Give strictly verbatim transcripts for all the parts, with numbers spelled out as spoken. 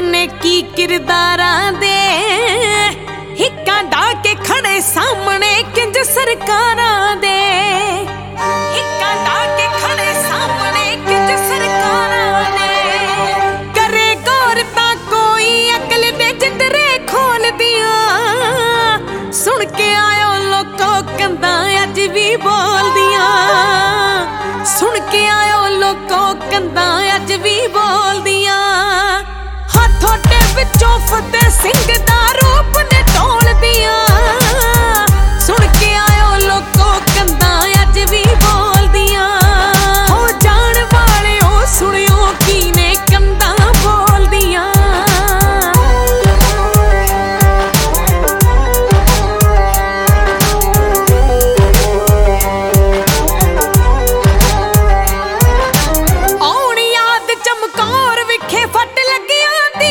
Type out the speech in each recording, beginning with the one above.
जाने की किरदारां दे हिक्कां डा के खड़े सामने किंज सरकारां दे हिक्कां डा के खड़े सामने किंज सरकारां दे करे गौर तां कोई अकल दे जिंदरे खोल दिया सुन के आयो लोको कंधां अज भी बोल दिया सुन के आयो लोको कंधां अज भी बोल दिया थोड़े विचों फतेह सिंह दा रूप ने ढोल दिया सुन के आयो लोको कंधां अज भी बोल दिया हो जान वाले ओ सुनियो कीने कंधां बोल दिया आउण याद चमकौर विखे फट लगिया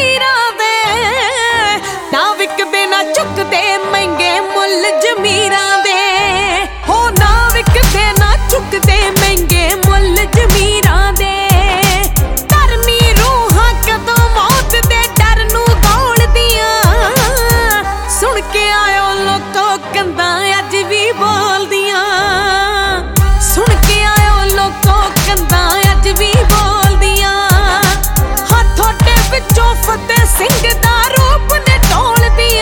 चुकदे महंगे मुल जमीरां दे हो ना विकदे ना चुकदे महंगे मुल जमीरां दे धर्मी रूहां कदों मौत दे डर नूं दौड़ दिया सुन के आयो लोको कंधां अज भी बोल दिया सुन के आयो लोको कंधां अज भी बोल दिया हां थोड़े विचों फतेह सिंह दा रूप ने ढोल दिया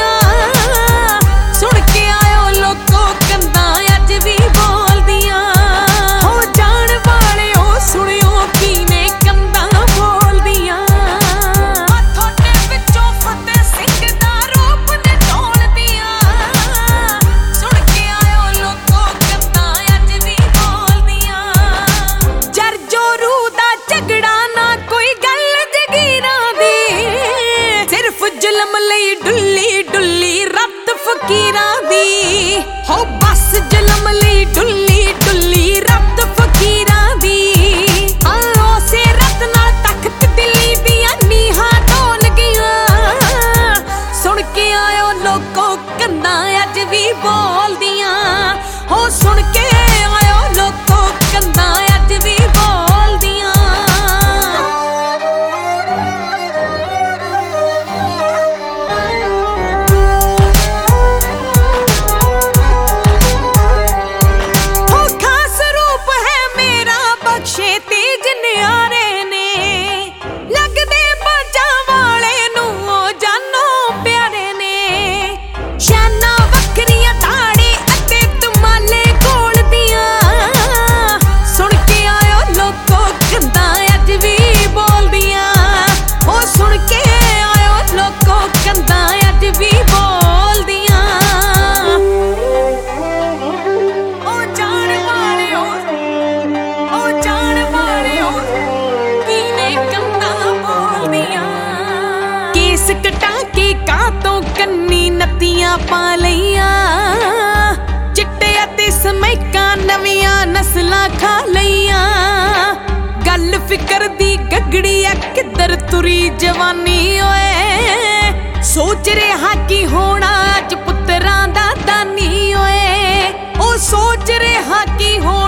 डुल्ली डुल्ली रत फकीरां दी हो बस जुलम लई डुल्ली डुल्ली रत फकीरां दी आओ से रत नाल तख्त दिल्ली दियां नीहां ढोल गईयां सुन के आयो लोको कंधां अज भी बोल दियां हो सुन के आयो लोको कंधां अज भी बोल दियां कटा के कातों कन्नी नत्तियां पा लईयां चिट्टे अते समैकां नवियां नस्लां खा लईयां गल फिकर दी गगड़ी आ किधर तुरी जवानी ओए सोच रहा की होना अज पुत्तरां दा दानी ओए ओ सोच रहा की होना